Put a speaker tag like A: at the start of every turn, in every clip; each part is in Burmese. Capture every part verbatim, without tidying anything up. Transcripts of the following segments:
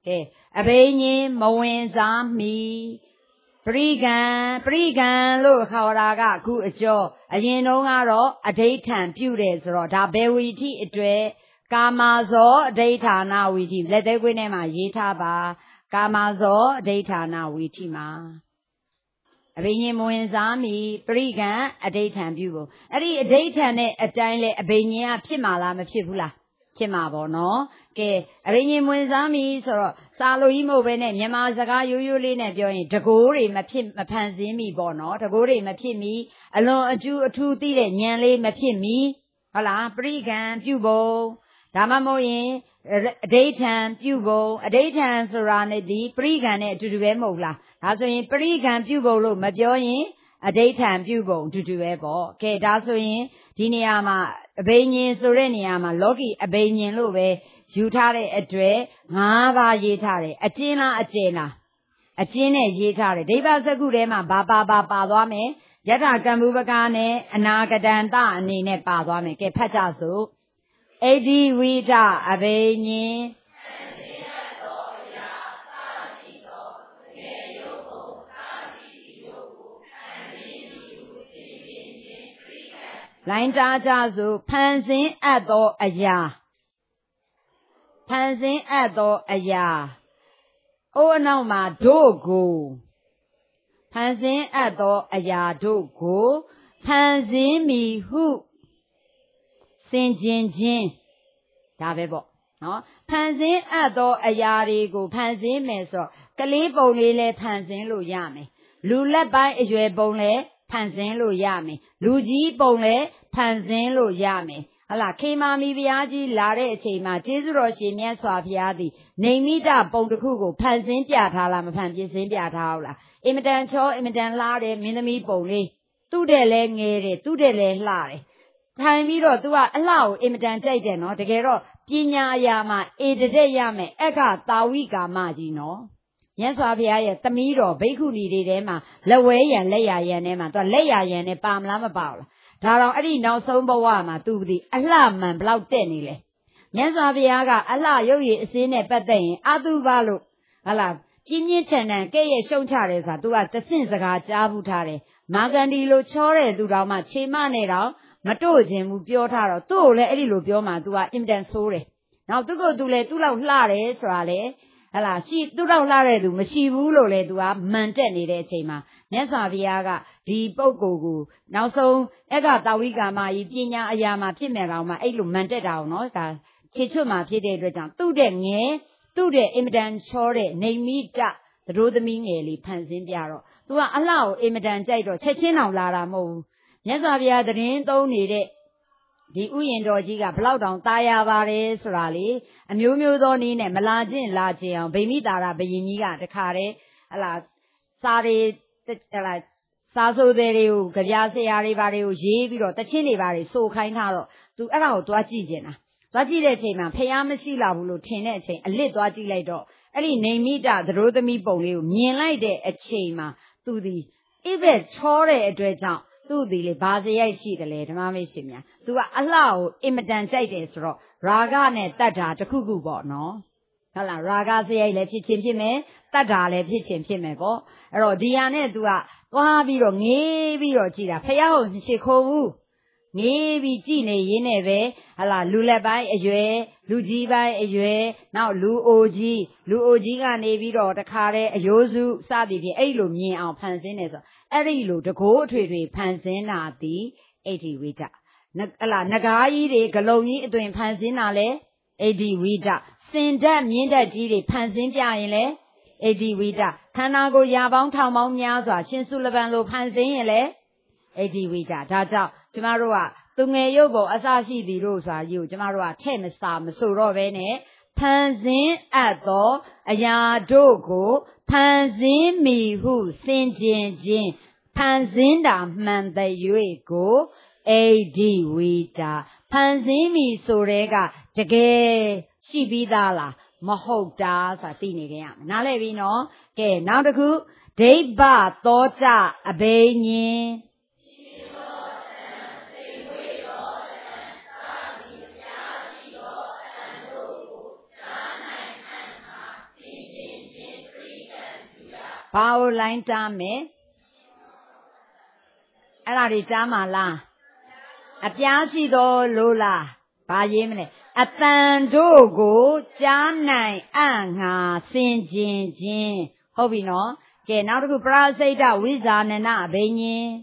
A: Okay, Abeni Moenza mi Prigan Prigan lo Hawaraga ku ajo Ayenongaro a daytime beauties ro da bewiti idwe Kamazo daytana witi let the winema yita ba Kamazo daytana witi ma Abeni Moenza mi Prigan a daytime beautiful Adi a daytime a dine a benia pimala mapifula Chimabo no ke Abeni Moenza mi so Salo imo bene Yama Zaga Yuli ne join Tagori mapim mapanzimi bono Tagori mapimi alone a Jew a two thirty Yanley mapimi Hala Prigan Pubo Damamoye a daytime Pubo a daytime Soranity Prigan to do emola That's when Prigan Pubo Majoin a daytime Pubo to do ebo Ke Dasoin Diniama Abanian Soreniama Loki Abanian Love Utare a dre, Mava yetare, a tina a tina, a tina yetare, Deva Sagurema, Baba Baba, Yata Gamubagane, Anagadanta, Nine Padwame, Ke Patazo, Edi Wita, Abeni. Line Jajazu, Pansin at the Aya. Pansin at the aya. Oh, now my dogo. Pansin at the aya dogo. Pansin me who. Saint Jin Jin. Davebo. No. Pansin at the aya go. Pansin meso. Kalipo lile pansin lo yame. Lula by a jwe bone. Pansin lo yame. Luji bone. Pansin lo yame. Ala kema mi biaji lare chema Jesu ro shin myan swa phya thi Naimita pong takhu ko phan sin pya tha la ma phan pyin sin pya tha la Imitan cho imitan la de min thami pong le tu de le nge de tu de le hla de Thai pi ro tu a ahla ko imitan jait de no takae ro pnya aya ma e tadet ya me akka tawi ka ma ji no Myan swa phya ye thami ro bhikkhu ni de de ma lawwe yan let ya yan de ma tu let ya yan ne pa ma la ma pa la Darong Adi now so bawama to the alarm block tenile. Yansa Viaga, Allah Yogi sin a patin, Adu Valu, Allah, Jimmy Tenen, Gay Shontares, do at the Sinsaga Jabutare, Magandilo Chore, do Rama, Chimanera, Matojim, Biotaro, Tole, Edilu Bioma, do at Imden Sore. Now to go to let two out Lare, Srale, Allah, she do out Lare, do Machivulo, le do a Mantenide Tema. Nessa Viaga, the Bogogu. Now so, Ega Dawiga ma, Pina Ayama, Timerama, Elu Manted down, no, that Chichuma Pide Redan, two dem ye, two de imitant shore, name me that, the Rodaming Eli, Pansin Biaro. To allow imitant Jado, Chechino Lara Mo. Nessa Via the rain don't need it. The Uyen Dojiga, blow down Taya Vares, Rally, a Mew Mew Doni, and Melajin Lajian, Baby Dara, Bayiniga, the Care, alas, Sari. Like Sazo de Gayase Arivario, Jeviro, the Chini Vari, so kind haro, to allow to a Gigena. Twaji de Tema, Payamashila, Lieutenant, a little later. Any name me that the road me bolu, mean like de a chema, to the even Chore a dredge to the Bazia sheet, the late Mamishimia, to allow imitant Jaides ro, Raga ne Tata, the cuckoo bot, no? Hala Raga say left him, Tata left him, go. Ro Diane do a Wabiro, Navy Chida, Payao, Shikovu, Navy Gine, Yeneve, Ala Lullaby, a Jue, Lujibai, a Jue, now Lu O G, Lu O G, Navy or the Kare, a Yozu, Sadi, Elu, me our Pansineso, Erilu, the go tree, Pansina, the eighty wita. Ala Nagai, the Galoi, doing Pansinale, eighty wita. Send them, Yinda Giri, Pansin Jaile. Edi Wida, Kanago Yabang Tamon Yaza, Shinsulavan Lo Panzele, Edi Wida, Dada, Jamarua, Tunge Yobo, Asashi di Rosa, you, Jamarua, Temisam, Surovene, Panzin Ado, Ayadogo, Panzin mi who, Sinjin Jin, Panzinda Manda Yuego, Edi Wida, Panzin mi Sorega, Jage, Shibidala. Mahogda sa tinigam. Nalevino, ke now the coup, Deba, Tota, Abeni. ဘာကိုလိုင်းတားမယ်အဲ့ဒါတွေကြားမှာလားအပြားရှိတော်လို့လားဘာရေးမလဲအတန်တို့ကိုကြားနိုင်အံ့ငါစင်ကျင်ခြင်းဟုတ်ပြီနော်ကဲနောက်တစ်ခုပရာစိတ်တဝိဇာနနအဘိညာဉ်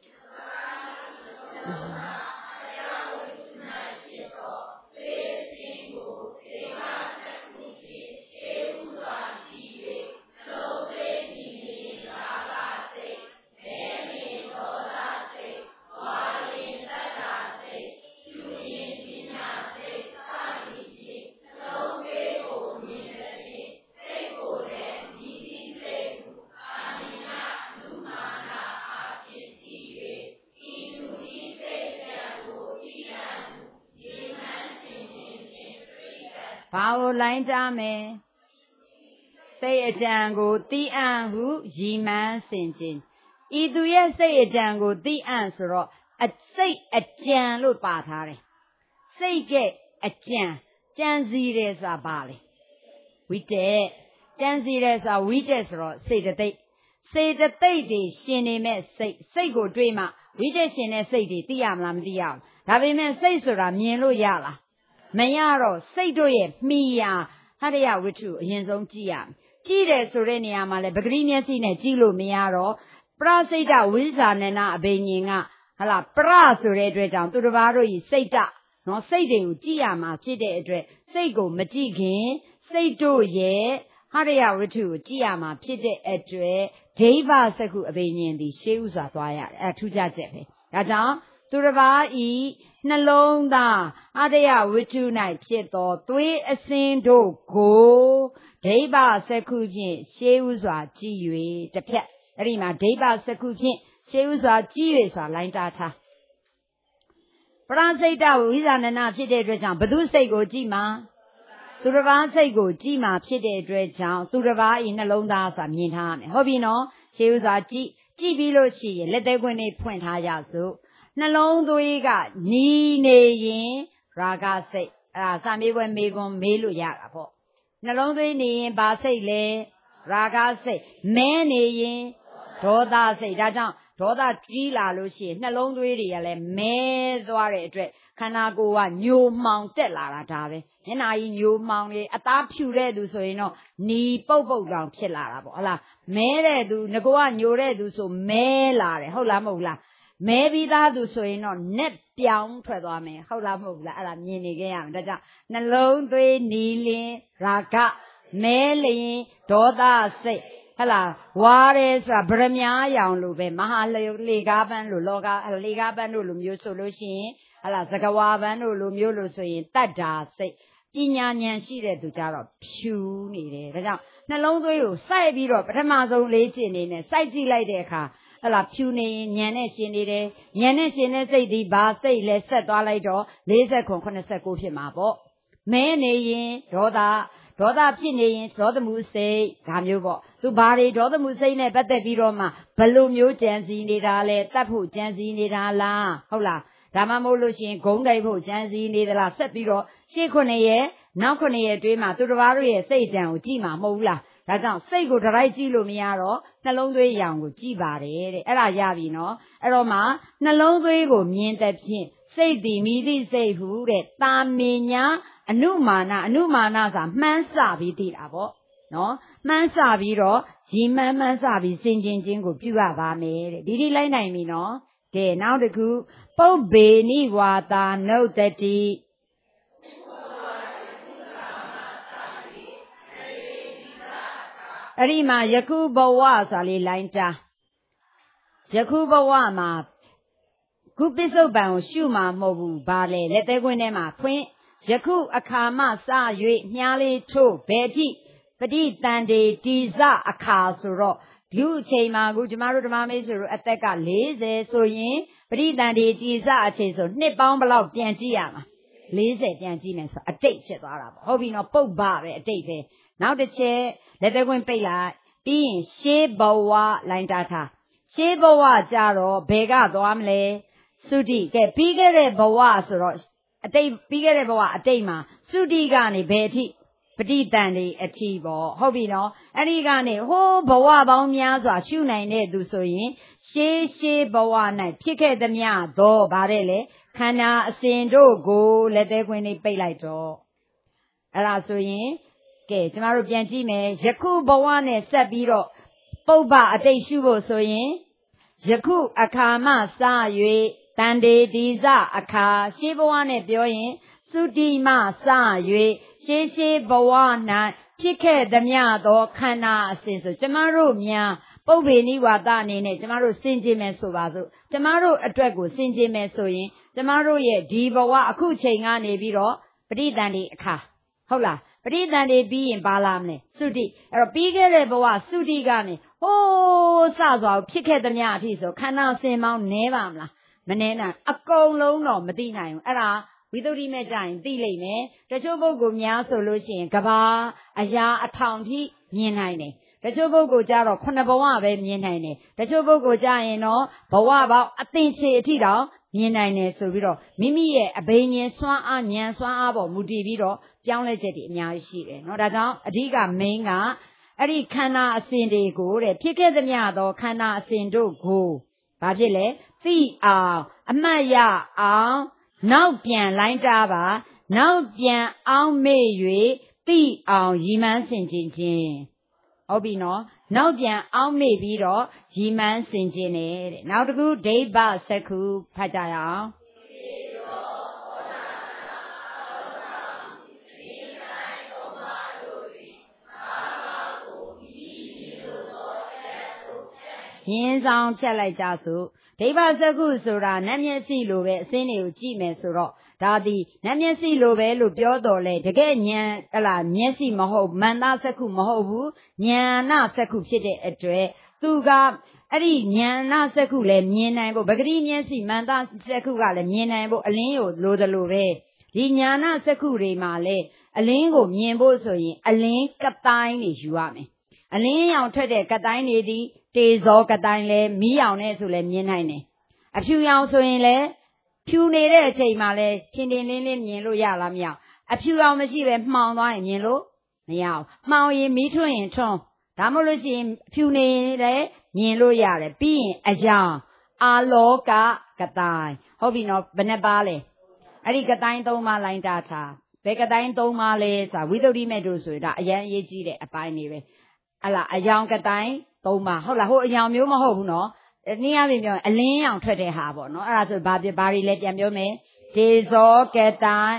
A: ဘာကိုလိုင်းတားမယ်စိတ်အကြံကိုတိအံ့ဟုရည်မှန်းဆင်ခြင်းဤသူရဲ့စိတ်အကြံကိုတိအံ့ဆိုတော့အစိတ်အကြံလို့ပါထားတယ်စိတ်ကအကြံကြံစီတယ်ဆိုတာဘာလဲဝိတက်ကြံစီတယ်ဆိုတာဝိတက်ဆိုတော့စေတသိက်စေတသိက်တွေရှင်နေမဲ့စိတ်စိတ်ကိုတွေးမှဝိတက်ရှင်တဲ့စိတ်တွေသိရမလားမသိရဘူးဒါပေမဲ့စိတ်ဆိုတာမြင်လို့ရလားမရတော့စိတ်တို့ရဲ့မှီရာဟရိယဝိတ္ထုအရင်ဆုံးကြည့်ရမယ်ကြည့်တယ်ဆိုတဲ့နေရာမှာလဲပဂတိမျက်စိနဲ့ကြည့်လို့မရတော့ပရစိတ်တဝိဇာနနအဘိညာဉ်ကဟလာပရဆိုတဲ့အတွက်ကြောင့်သူတစ်ပါးတို့ဤစိတ်တနော်စိတ်တွေကိုကြည့်ရမှာဖြစ်တဲ့အတွက်စိတ်ကိုမကြည့်ခင်စိတ်တို့ရဲ့ဟရိယဝိတ္ထုကိုကြည့်ရမှာဖြစ်တဲ့အတွက်ဒိဗ္ဗစက္ခုအဘိညာဉ်ဒီရှေးဥစွာသွားရတယ်အဲထူးခြားချက်ပဲဒါကြောင့်သူတစ်ပါးဤနှလုံးသားအတ္တယဝိတ္ထု၌ဖြစ်သောသွေးအစင်းတို့ကိုဒိဗ္ဗစက္ခုဖြင့်ရှေးဥစွာကြည့်၍တစ်ဖြတ်အဲ့ဒီမှာဒိဗ္ဗစက္ခုဖြင့်ရှေးဥစွာကြည့်၍ဆိုတာလိုင်းတားထားပရစိတ်တဝိဇာနနဖြစ်တဲ့အတွက်ကြောင့်ဘု து စိတ်ကိုကြည့်မှာသူတစ်ပါးစိတ်ကိုကြည့်မှာဖြစ်တဲ့အတွက်ကြောင့်သူတစ်ပါးဤနှလုံးသားဆိုတာမြင်ထားရမယ်ဟုတ်ပြီနော်ရှေးဥစွာကြည့်ကြည့်ပြီးလို့ရှိရင်လက်သေးခွင်းလေးဖွင့်ထားကြစို့နှလုံးသွေးကနီးနေရင်ရာဂစိတ်အဲ့ဒါစာမေးပွဲမေးခွန်းမေးလို့ရတာပေါ့နှလုံးသွေးနေရင်ဘာစိတ်လဲရာဂစိတ်မဲနေရင်ဒေါသစိတ်ဒါကြောင့်ဒေါသကြီးလာလို့ရှိရင်နှလုံးသွေးတွေကလည်းမဲသွားတဲ့အတွက်ခန္ဓာကိုယ်ကညိုမှောင်တက်လာတာဒါပဲမျက်နှာကြီးညိုမှောင်နေအသားဖြူတဲ့သူဆိုရင်တော့နီပုတ်ပုတ်တောင်ဖြစ်လာတာပေါ့ဟုတ်လားမဲတဲ့သူငကောကညိုတဲ့သူဆိုမဲလာတယ်ဟုတ်လားမဟုတ်လားမဲပြီးသားသူဆိုရင်တော့နက်ပြောင်းထွက်သွားမယ်ဟုတ်လားမဟုတ်လားအဲ့ဒါမြင်နေခဲ့ရမယ်ဒါကြောင့်နှလုံးသွေးနီလင်းရာဂမဲလျင်ဒေါသစိတ်ဟလာဝါရဲဆိုတာဗရမ ्या ရောင်လို့ပဲမဟာလေကားပန်းလို့လောကလေကားပန်းတို့လိုမျိုးဆိုလို့ရှိရင်ဟလာသကဝါပန်းတို့လိုမျိုးလို့ဆိုရင်တတ္တာစိတ်ပညာဉာဏ်ရှိတဲ့သူကြတော့ဖြူနေတယ်ဒါကြောင့်နှလုံးသွေးကိုစိုက်ပြီးတော့ပထမဆုံးလေးကျင်နေနဲ့စိုက်ကြည့်လိုက်တဲ့အခါဟလာဖြူနေရင်ဉာဏ်နဲ့ရှင်နေတယ်ဉာဏ်နဲ့ရှင်တဲ့စိတ်ဒီဘာစိတ်လဲဆက်သွားလိုက်တော့လေးဆက်ခွန်၇၉ဖြစ်မှာပေါ့မဲနေရင်ဒေါသဒေါသဖြစ်နေရင်ဒေါသမှုစိတ်ဒါမျိုးပေါ့သူဘာတွေဒေါသမှုစိတ်နဲ့ပတ်သက်ပြီးတော့မှဘလို့မျိုးကြံစည်နေတာလဲတတ်ဖို့ကြံစည်နေတာလားဟုတ်လားဒါမှမဟုတ်လို့ရှိရင်ဂုံးတိုက်ဖို့ကြံစည်နေသလားဆက်ပြီးတော့ရှေ့ခုနှစ်ရက်နောက်ခုနှစ်ရက်တွင်းမှာသူတစ်ပါးတို့ရဲ့စိတ်ကြံကိုကြည့်မှာမဟုတ်ဘူးလားဒါကြောင့်စိတ်ကိုဒရိုက်ကြည့်လို့မရတော့နှလုံးသွေးရောင်ကိုကြည့်ပါတယ်တဲ့အဲ့ဒါရပြီနော်အဲ့တော့မှနှလုံးသွေးကိုမြင်တဲ့ဖြင့်စိတ်တည်မိသည့်စိတ်ဟုတဲ့တာမင်ညာအနုမာနအနုမာနဆိုတာမှန်းဆပြီးသိတာပေါ့နော်မှန်းဆပြီးတော့ရီမှန်းမှန်းဆပြီးစင်ကျင်ခြင်းကိုပြုရပါမယ်တဲ့ဒီဒီလိုက်နိုင်ပြီနော်ကဲနောက်တစ်ခုပုပ္ပေနိဝါသာနုတတိအဲ့ဒီမှာယခုဘဝဆိုတာလေးလိုင်းတာယခုဘဝမှာခုပစ္စုပန်ကိုရှုမှာမဟုတ်ဘူးဘာလဲလက်သေးခွင်းထဲမှာဖွင့်ယခုအခါမှစ၍မြားလေးထိုးဘယ်တိပฏิတန်တေတိဇအခါဆိုတော့ဒီအချိန်မှာခုကျမတို့ဓမ္မမေးဆိုတော့အသက်က၄၀ဆိုရင်ပฏิတန်တေတိဇအချိန်ဆိုနှစ်ပေါင်းဘလောက်ပြန်ကြည့်ရမှာ၄၀ပြန်ကြည့်မယ်ဆိုအတိတ်ဖြစ်သွားတာပေါ့ဟုတ်ပြီနော်ပုပ္ပပဲအတိတ်ပဲနောက်တစ်ချက်လက်သေးခွင်းပိတ်လိုက်ပြီးရင်ရှေးဘဝလိုင်းတာထားရှေးဘဝကြတော့ဘယ်ကသွားမလဲသုတိကဲပြီးခဲ့တဲ့ဘဝဆိုတော့အတိတ်ပြီးခဲ့တဲ့ဘဝအတိတ်မှာသုတိကနေဘယ်အထိပဋိသန္ဓေအထိပေါ့ဟုတ်ပြီနော်အဲ့ဒီကနေဟိုးဘဝပေါင်းများစွာရှုနိုင်တဲ့သူဆိုရင်ရှေးရှေးဘဝ၌ဖြစ်ခဲ့သမျှသောဗါတဲ့လေခန္ဓာအစဉ်တို့ကိုလက်သေးခွင်းလေးပိတ်လိုက်တော့အဲ့ဒါဆိုရင်ကဲကျမတို့ပြန်ကြည့်မယ်ယခုဘဝနဲ့ဆက်ပြီးတော့ပုပ္ပအတိတ်ရှုဖို့ဆိုရင်ယခုအခါမှစ၍တန်တေဒီဇအခါရှေးဘဝနဲ့ပြောရင်သုတိမှစ၍ရှေးရှေးဘဝ၌ဖြစ်ခဲ့သမျှသောခန္ဓာအစဉ်ဆိုကျမတို့များပုပ္ပေနိဝါဒအနေနဲ့ကျမတို့စင်ကြင်မယ်ဆိုပါစို့ကျမတို့အတွက်ကိုစင်ကြင်မယ်ဆိုရင်ကျမတို့ရဲ့ဒီဘဝအခုချိန်ကနေပြီးတော့ပဋိသန္ဓေအခါဟုတ်လားပဋိသန္ဓေပြီးရင်ဘာလာမလဲသုတိအဲ့တော့ပြီးခဲ့တဲ့ဘဝသုတိကနေဟိုးစစွာဖြစ်ခဲ့သမျှအထိဆိုခန္ဓာအစဉ်ပေါင်းနည်းပါမလားမနည်းနိုင်အကုန်လုံးတော့မသိနိုင်ဘူးအဲ့ဒါဝိသုဒ္ဓိမဲ့ကြရင်သိလိမ့်မယ်တချို့ပုဂ္ဂိုလ်များဆိုလို့ရှိရင်ကဘာအရာအထောင်ထိမြင်နိုင်တယ်တချို့ပုဂ္ဂိုလ်ကြတော့ခုနှစ်ဘဝပဲမြင်နိုင်တယ်တချို့ပုဂ္ဂိုလ်ကြရင်တော့ဘဝပေါင်းအသင်္ချေအထိတောင်မြင်နိုင်တယ်ဆိုပြီးတော့မိမိရဲ့အဘိညာဉ်စွမ်းအားဉာဏ်စွမ်းအားပေါ်မူတည်ပြီးတော့ပြောင်းလဲချက်တွေအများကြီးရှိတယ်เนาะဒါကြောင့်အဓိက main ကအဲ့ဒီခန္ဓာအစဉ်တွေကိုတဲ့ဖြစ်ခဲ့သမျှသောခန္ဓာအစဉ်တို့ကိုဘာဖြစ်လဲသိအောင်အမှတ်ရအောင်နောက်ပြန်လိုင်းတာပါနောက်ပြန်အောင်မေ့၍သိအောင်ရည်မှန်းဆင်ခြင်ခြင်းဟုတ်ပြီနော်နောက်ပြန်အောင်မေ့ပြီးတော့ရည်မှန်းဆင်ခြင်တယ်တဲ့နောက်တစ်ခုဒိဗ္ဗစက္ခုဖတ်ကြရအောင်ရင်းဆောင်ဖြတ်လိုက်ကြစို့ဒိဗ္ဗစက္ခုဆိုတာနတ်မျက်စိလိုပဲအစင်းတွေကိုကြည့်မယ်ဆိုတော့ဒါသည်နတ်မျက်စိလိုပဲလို့ပြောတော်လဲတကယ်ဉာဏ်ဟလာမျက်စိမဟုတ်မန္တစက္ခုမဟုတ်ဘူးဉာဏစက္ခုဖြစ်တဲ့အတွက်သူကအဲ့ဒီဉာဏစက္ခုလည်းမြင်နိုင်ဖို့ပဂတိမျက်စိမန္တစက္ခုကလည်းမြင်နိုင်ဖို့အလင်းကိုလိုသလိုပဲဒီဉာဏစက္ခုတွေမှာလည်းအလင်းကိုမြင်ဖို့ဆိုရင်အလင်းကတိုင်းတွေယူရမယ်အလင်းရောင်ထွက်တဲ့ကတိုင်းတွေသည်တေဇောကတိုင်းလဲမီးရောင်နဲ့ဆိုလဲမြင်နိုင်တယ်အဖြူရောင်ဆိုရင်လဲဖြူနေတဲ့အချိန်မှာလဲချင်းတင်လင်းလင်းမြင်လို့ရလားမရအဖြူရောင်မရှိပဲမှောင်သွားရင်မြင်လို့မရဘူးမှောင်ရင်မီးထွန်းရင်ထွန်းဒါမှမဟုတ်လို့ရှိရင်ဖြူနေရင်လည်းမြင်လို့ရတယ်ပြီးရင်အယောင်အာလောကကတိုင်းဟုတ်ပြီနော်ဘယ်နှပါလဲအဲ့ဒီကတိုင်းသုံးပါလိုင်းတာထားဘယ်ကတိုင်းသုံးပါလဲဆိုတာဝိသုဒ္ဓိမဲ့တို့ဆိုဒါအရန်အရေးကြီးတဲ့အပိုင်းတွေပဲဟလာအယောင်ကတိုင်းသုံးပါဟုတ်လားဟိုအယောင်မျိုးမဟုတ်ဘူးနော်နည်းအားဖြင့်ပြောရင်အလင်းရောင်ထွက်တဲ့ဟာပေါ့နော်အဲ့ဒါဆိုဘာပြဘာတွေလဲပြန်ပြောမယ်ဒေဇောကတိုင်း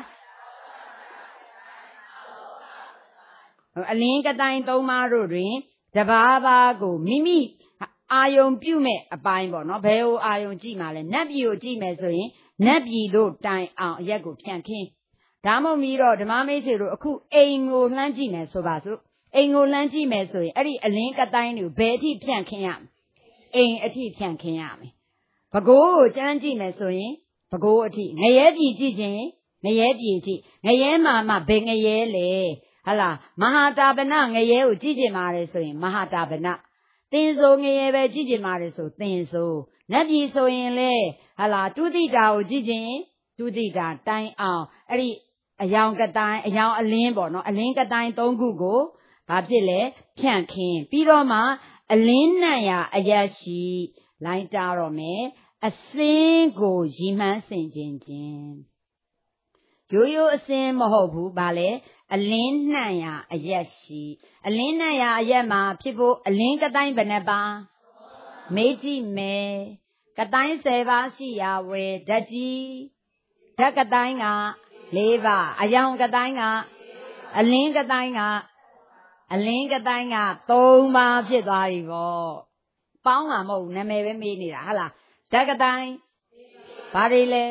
A: အလင်းကတိုင်းသုံးပါတို့တွင်တဘာဘာကိုမိမိအာယုံပြုမဲ့အပိုင်းပေါ့နော်ဘယ်ဟိုအာယုံကြည့်မှလဲနတ်ပြည်ကိုကြည့်မယ်ဆိုရင်နတ်ပြည်တို့တိုင်အောင်အရက်ကိုဖြန့်ခင်းဒါမှမဟုတ်ပြီးတော့ဓမ္မမိတ်ဆွေတို့အခုအိမ်ကိုလှမ်းကြည့်မယ်ဆိုပါစို့အိမ်ကိုလှမ်းကြည့်မယ်ဆိုရင်အဲ့ဒီအလင်းကတိုင်းတွေကိုဘယ်အထိဖြန့်ခင်းရမလဲအိမ်အထိဖြန့်ခင်းရမယ်ဘကိုးကိုကျမ်းကြည့်မယ်ဆိုရင်ဘကိုးအထိငရဲပြည်ကြည့်ခြင်းငရဲပြည်ကြည့်ငရဲမှာမှဘယ်ငရဲလဲဟလာမဟာတာပနငရဲကိုကြည့်ကြမှာလေဆိုရင်မဟာတာပနသင်္ဆိုငရဲပဲကြည့်ကြမှာလေဆိုသင်္ဆိုနတ်ပြည်ဆိုရင်လေဟလာတုတိတာကိုကြည့်ခြင်းတုတိတာတိုင်းအောင်အဲ့ဒီအယောင်ကတိုင်းအယောင်အလင်းပေါ့နော်အလင်းကတိုင်းသုံးခုကိုဘာဖြစ်လဲဖြန့်ခင်းပြီးတော့မှအလင်းနံ့ရာအယက်ရှိလိုင်းတာတော့မယ်အစင်းကိုရည်မှန်းဆင်ခြင်းခြင်းရိုးရိုးအစင်းမဟုတ်ဘူးဗာလေအလင်းနှံ့ရာအယက်ရှိအလင်းနှံ့ရာအယက်မှာဖြစ်ဖို့အလင်းကတိုင်းဘယ်နှပါမေးကြည့်မယ်ကတိုင်းဆယ်ပါးရှိရာဝယ်ဓာတ်ကြီးဓာတ်ကတိုင်းကလေးပါအယောင်ကတိုင်းကအလင်းကတိုင်းကအလင်းကတိုင်းကသုံးပါးဖြစ်သွားပြီပေါ့ပေါင်းမှာမဟုတ်နာမည်ပဲမေးနေတာဟုတ်လားဓာတ်ကတိုင်းဘာတွေလဲ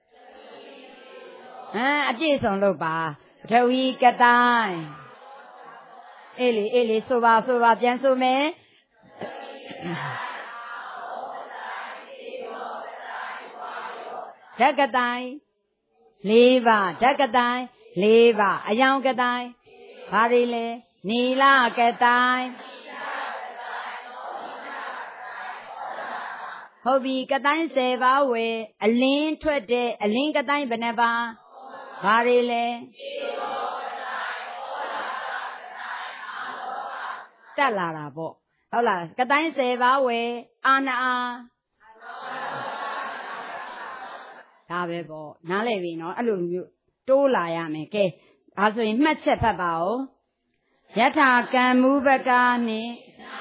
A: ဟမ်အပြည့်စုံလို့ပါပထဝီကတိုင်းအေးလေအေးလေဆိုပါဆိုပါပြန်ဆိုမယ်ဓာတ်ကတိုင်းလေးပါဓာတ်ကတိုင်းလေးပါအယောင်ကတိုင်းဘာတွေလဲနီလကတိုင်းဟုတ်ပြီကတိုင်းဆယ်ပါးဝယ်အလင်းထွက်တဲ့အလင်းကတိုင်းဘယ်နှပါဘာတွေလဲတက်လာတာပေါ့ဟုတ်လားကတိုင်းဆယ်ပါးဝယ်အာနာအားဒါပဲပေါ့နားလည်ပြီနော်အဲ့လိုမျိုးတိုးလာရမယ်ကဲဒါဆိုရင်မှတ်ချက်ဖတ်ပါဦးယထာကံမူပကာနှင့်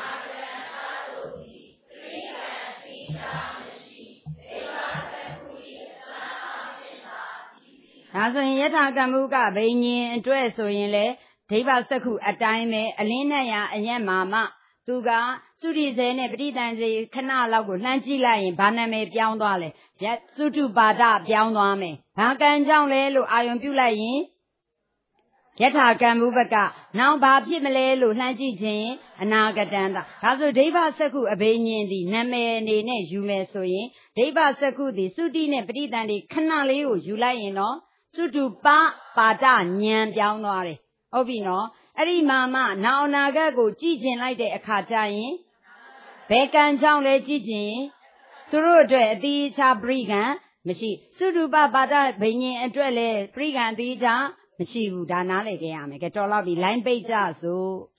A: ဒါဆိုရင်ယထာကမ္မုကဘိညာဉ်အတွက်ဆိုရင်လေဒိဗ္ဗစက္ခုအတိုင်းပဲအလင်းနဲ့ရအညက်မာမသူကသုတိဇေနဲ့ပဋိသင်္စေခဏလောက်ကိုလှမ်းကြည့်လိုက်ရင်ဘာနာမည်ပြောင်းသွားလဲယသုတုပါဒပြောင်းသွားမယ်ဘာကံကြောင့်လဲလို့အာယုံပြုလိုက်ရင်ယထာကံမူပကနောက်ဘာဖြစ်မလဲလို့လှမ်းကြည့်ခြင်းအနာဂတံတာဒါဆိုဒိဗ္ဗစက္ခုအဘိညာဉ်ဒီနာမည်အနေနဲ့ယူမယ်ဆိုရင်ဒိဗ္ဗစက္ခုဒီသုတိနဲ့ပဋိသင်္စေခဏလေးကိုယူလိုက်ရင်တော့သုတုပပါဒဉာဏ်ပြောင်းသွားတယ်ဟုတ်ပြီနော်အဲ့ဒီမှာမှနောင်အနာဂတ်ကိုကြည့်ကျင်လိုက်တဲ့အခါကျရင်ဘယ်ကံကြောင့်လဲကြည့်ကျင်သူတို့အတွက်အတိအကျပရိကံမရှိသုတုပပါဒဘိညာဉ်အတွက်လည်းပရိကံအတိအကျမရှိဘူးဒါနားလည်ခဲ့ရမယ်ကဲတော်တော့ပြီ line ပိတ်ကြစို့